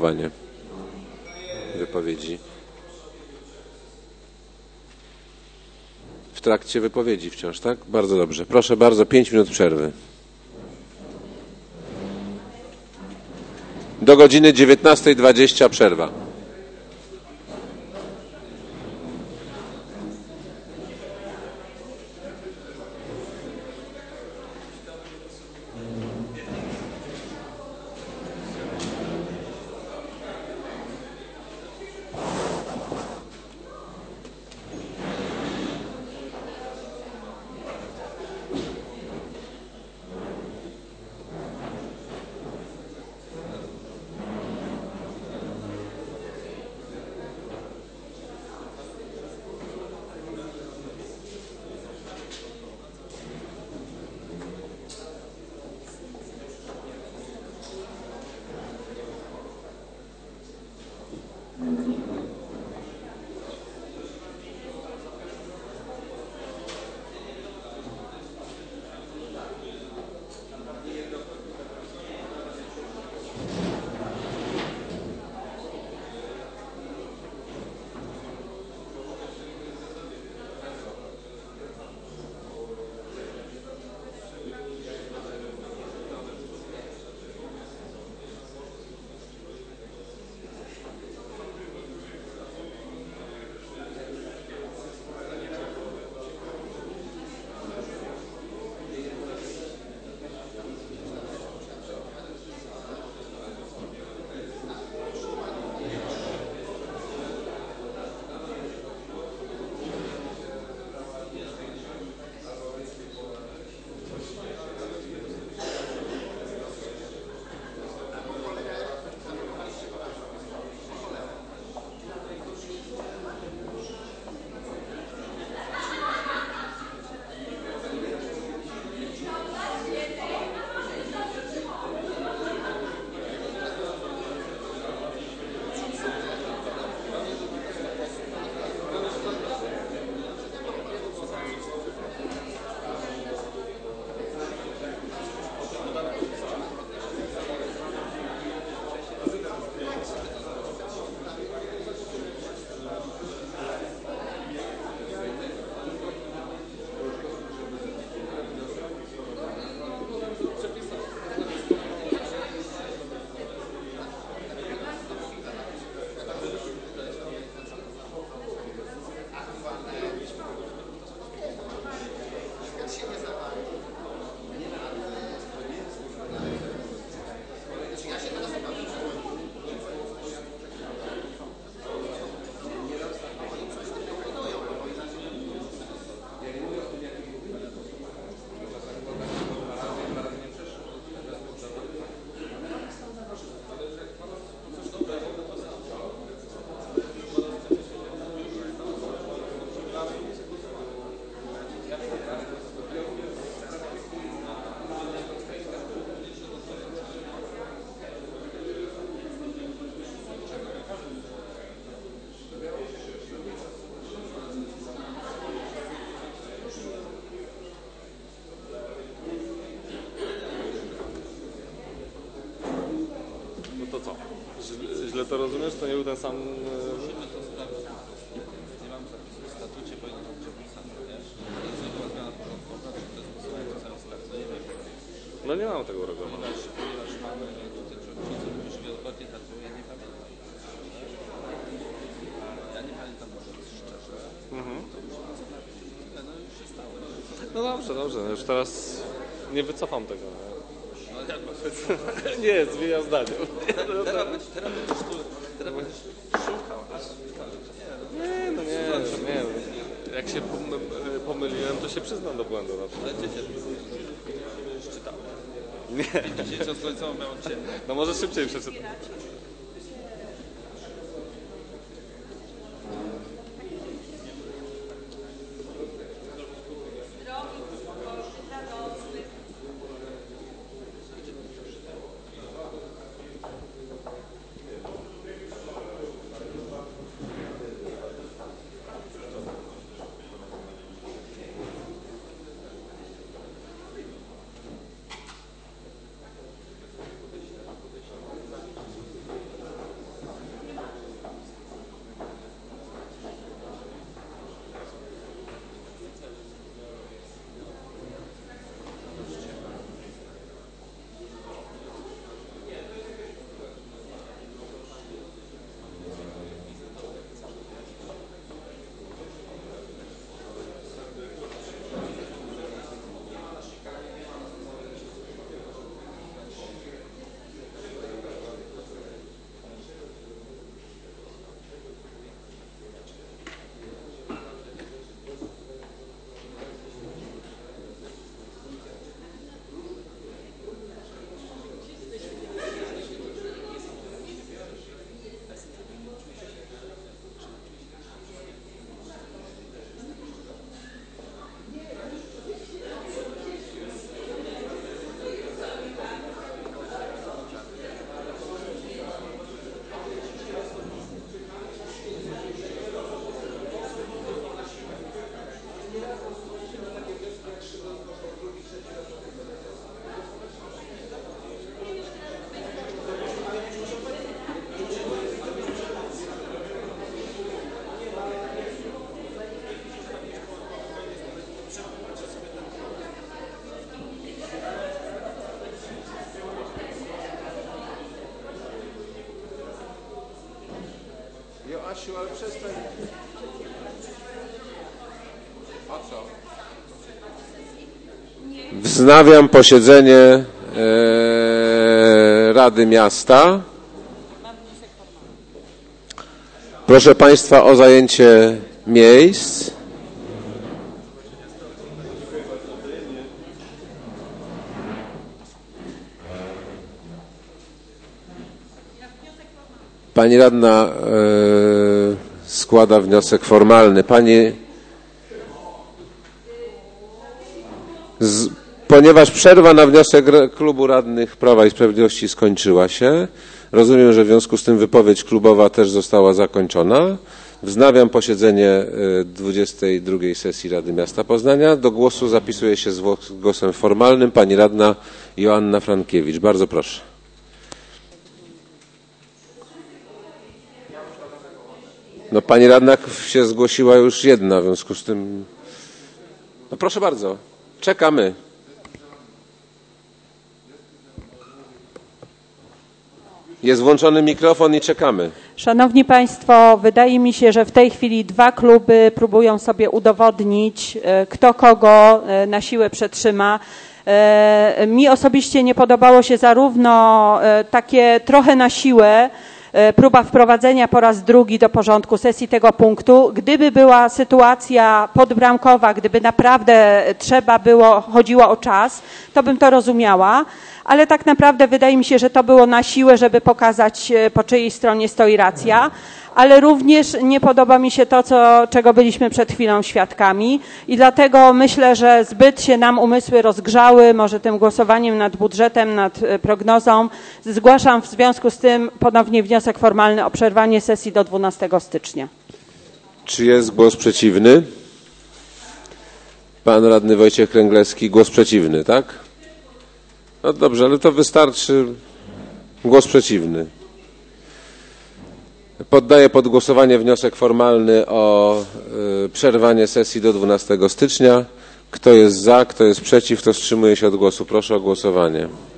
podsumowanie wypowiedzi. W trakcie wypowiedzi wciąż, tak? Bardzo dobrze. Proszę bardzo, 5 minut przerwy. Do godziny 19:20 przerwa. Źle to rozumiesz? To nie był ten sam... Musimy to sprawdzić. Nie mam zapisu w statucie, powinno być opisane, wiesz? Jeżeli była zmiana porządkowa, czy to jest posłuchanie to samo sprawdzę, nie wiem. No nie mam tego robione. Ponieważ mamy tutaj rodziców, którzy wielokrotnie pracują, ja nie pamiętam. Ja nie pamiętam, mówiąc szczerze. To już no już się stało. No dobrze. Już teraz nie wycofam tego. No jak Nie, zmieniam zdanie. Teraz będziesz szukał. Nie. Jak się pomyliłem, to się przyznam do błędu. Ale gdzie się już czytałem? Nie. Dziecię z końcową miałem cię. No może szybciej przeczytam. Stasiu, ale przestań. O co? Wznawiam posiedzenie Rady Miasta. Proszę Państwa o zajęcie miejsc. Pani radna składa wniosek formalny. Ponieważ przerwa na wniosek klubu radnych Prawa i Sprawiedliwości skończyła się, rozumiem, że w związku z tym wypowiedź klubowa też została zakończona. Wznawiam posiedzenie 22. sesji Rady Miasta Poznania. Do głosu zapisuje się z głosem formalnym pani radna Joanna Frankiewicz. Bardzo proszę. No, pani radna się zgłosiła już jedna, w związku z tym... No proszę bardzo, czekamy. Jest włączony mikrofon i czekamy. Szanowni Państwo, wydaje mi się, że w tej chwili dwa kluby próbują sobie udowodnić, kto kogo na siłę przetrzyma. Mi osobiście nie podobało się zarówno takie trochę na siłę, próba wprowadzenia po raz drugi do porządku sesji tego punktu. Gdyby była sytuacja podbramkowa, gdyby naprawdę chodziło o czas, to bym to rozumiała, ale tak naprawdę wydaje mi się, że to było na siłę, żeby pokazać, po czyjej stronie stoi racja, ale również nie podoba mi się to, czego byliśmy przed chwilą świadkami i dlatego myślę, że zbyt się nam umysły rozgrzały, może tym głosowaniem nad budżetem, nad prognozą. Zgłaszam w związku z tym ponownie wniosek formalny o przerwanie sesji do 12 stycznia. Czy jest głos przeciwny? Pan radny Wojciech Kręglewski, głos przeciwny, tak? No dobrze, ale to wystarczy głos przeciwny. Poddaję pod głosowanie wniosek formalny o przerwanie sesji do 12 stycznia. Kto jest za, kto jest przeciw, kto wstrzymuje się od głosu? Proszę o głosowanie.